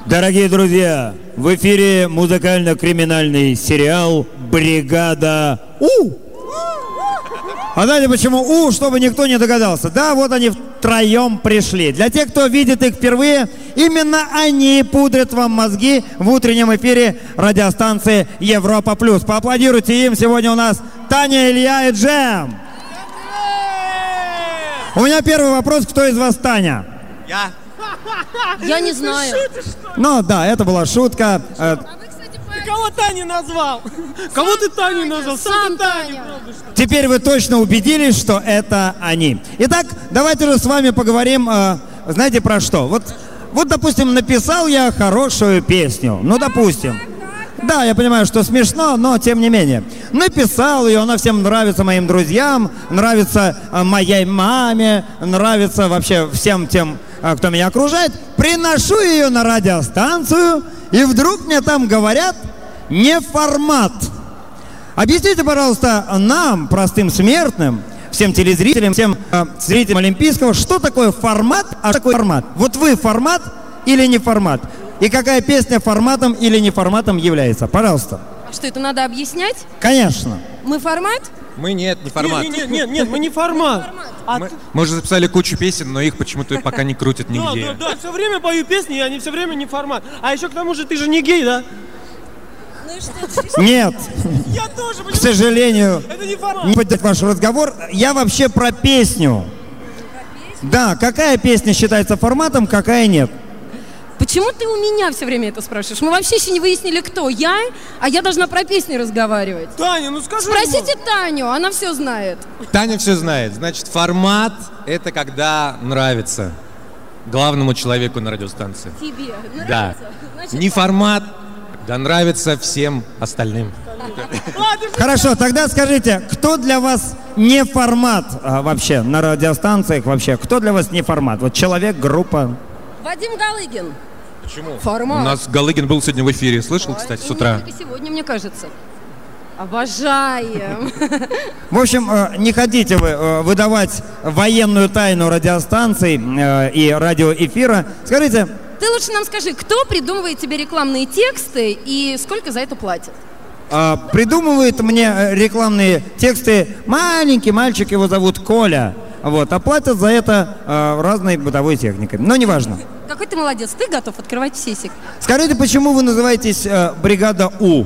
Дорогие друзья, в эфире музыкально-криминальный сериал «Бригада У». А знаете почему У? Чтобы никто не догадался. Да, вот они втроем пришли. Для тех, кто видит их впервые, именно они пудрят вам мозги в утреннем эфире радиостанции Европа Плюс. Поаплодируйте им. Сегодня у нас Таня, Илья и Джем. У меня первый вопрос. Кто из вас Таня? Я не знаю. Ну да, это была шутка. Ты кого Таней назвал? Кого ты Таней назвал? Сам Таня. Теперь вы точно убедились, что это они. Итак, давайте же с вами поговорим, знаете, про что? Вот, допустим, написал я хорошую песню. Ну, допустим. Да, я понимаю, что смешно, но тем не менее. Написал ее, она всем нравится, моим друзьям, нравится моей маме, нравится вообще всем тем, кто меня окружает. Приношу ее на радиостанцию, и вдруг мне там говорят: не формат. Объясните, пожалуйста, нам, простым смертным, всем телезрителям, всем зрителям Олимпийского, что такое формат, а что такое формат? Вот вы формат или не формат? И какая песня форматом или не форматом является? Пожалуйста. А что, это надо объяснять? Конечно. Мы формат? Мы нет, не формат. Нет, мы не формат. Мы уже записали кучу песен, но их почему-то пока не крутят нигде. Да, все время пою песни, и они все время не формат. А еще к тому же ты же не гей, да? Ну и что? Нет. Я тоже, К сожалению, это не формат. не поддержать ваш разговор. Я вообще про песню. Да, какая песня считается форматом, какая нет? Почему ты у меня все время это спрашиваешь? Мы вообще еще не выяснили, кто я, а я должна про песни разговаривать. Таня, ну скажи. Спросите Таню, она все знает. Таня все знает. Значит, формат — это когда нравится главному человеку на радиостанции. Тебе нравится? Да. Значит, Не формат, когда нравится всем остальным. Хорошо, тогда скажите, кто для вас не формат вообще на радиостанциях вообще? Кто для вас не формат? Вот человек, группа. Вадим Галыгин. Почему? Формат. У нас Галыгин был сегодня в эфире. Слышал, кстати, с утра? И сегодня, мне кажется. Обожаем. В общем, не хотите вы выдавать военную тайну радиостанций и радиоэфира. Скажите... Ты лучше нам скажи, кто придумывает тебе рекламные тексты и сколько за это платят? Придумывает мне рекламные тексты маленький мальчик, его зовут Коля. Вот, а платят за это разной бытовой техникой. Но неважно. Какой ты молодец, ты готов открывать все секреты. Скажите, почему вы называетесь «Бригада У»?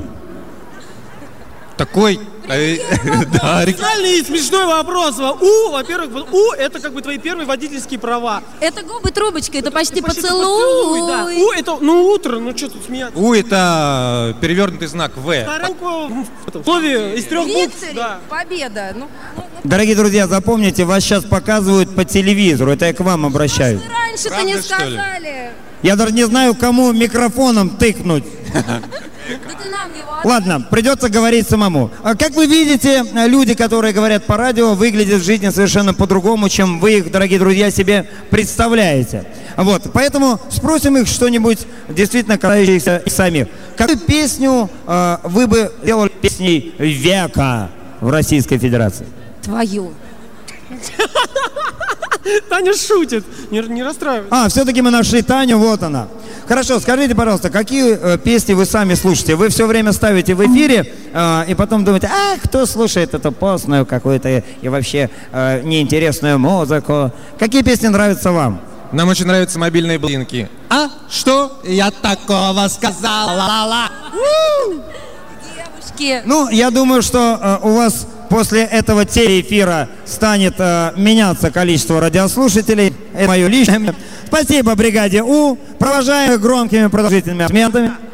Такой... Да, Реальный и смешной вопрос. Во-первых, У — это как бы твои первые водительские права. Это губы трубочка, это почти Почти поцелуй. да. У — это, ну, утро, ну что тут смеяться? У — это перевернутый знак В. Вторая буква в слове из 3 букв. Виктори, Да. победа. Ну, Дорогие друзья, запомните, вас сейчас показывают по телевизору. Это я к вам обращаюсь. раньше-то Правда, не что ли? сказали. Я даже не знаю, кому микрофоном тыкнуть. Да ты нам его отдай. Ладно, придется говорить самому. Как вы видите, люди, которые говорят по радио, выглядят в жизни совершенно по-другому, чем вы их, дорогие друзья, себе представляете. Вот, поэтому спросим их что-нибудь действительно касающееся их самих. Какую песню вы бы сделали песней века в Российской Федерации? Твою. Таня шутит, не расстраивайся. Все-таки мы нашли Таню, вот она. Хорошо, скажите, пожалуйста, какие песни вы сами слушаете? Вы все время ставите в эфире и потом думаете: кто слушает эту постную какую-то и вообще неинтересную музыку? Какие песни нравятся вам? Нам очень нравятся мобильные блинки. А что я такого сказала? Девушки. Ну, я думаю, что у вас после этого телеэфира станет меняться количество радиослушателей. Это мое личное мнение. Спасибо бригаде У. Провожаем их громкими продолжительными аплодисментами.